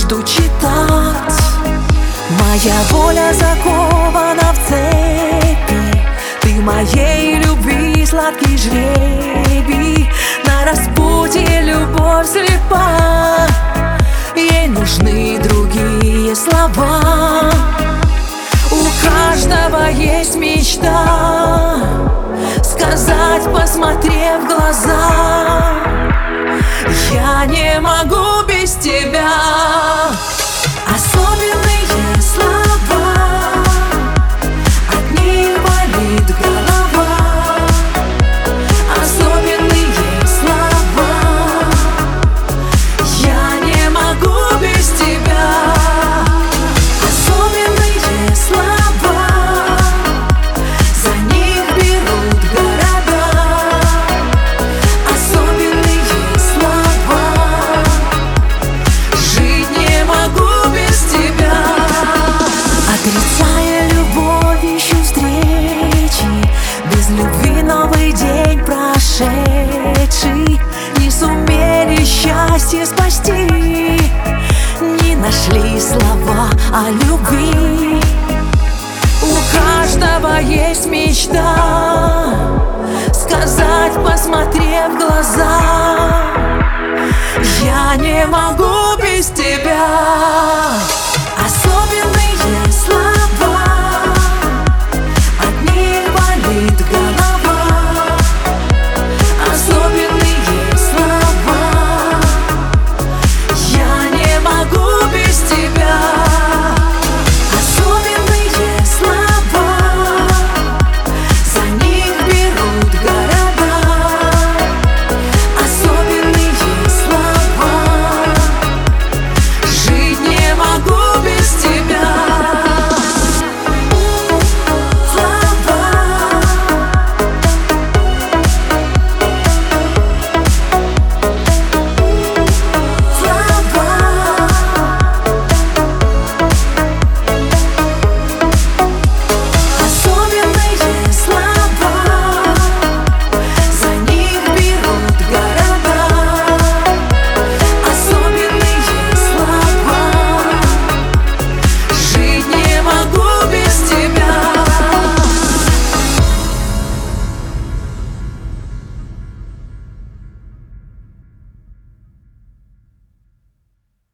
жду читать. Моя воля закована в цепи, ты моей любви сладкий жребий. На распутье любовь слепа, ей нужны другие слова. У каждого есть мечта сказать, посмотрев в глаза: я не могу без тебя. Особенные слова, от них болит голова. Особенные слова, я не могу без тебя. Особенные слова, за них берут города. Особенные слова, жить не могу без тебя. Отрицая любовь, ищу встречи, без любви новый день прошедший. Не сумели счастье спасти, не нашли слова о любви. У каждого есть мечта сказать, посмотрев в глаза: я не могу без тебя.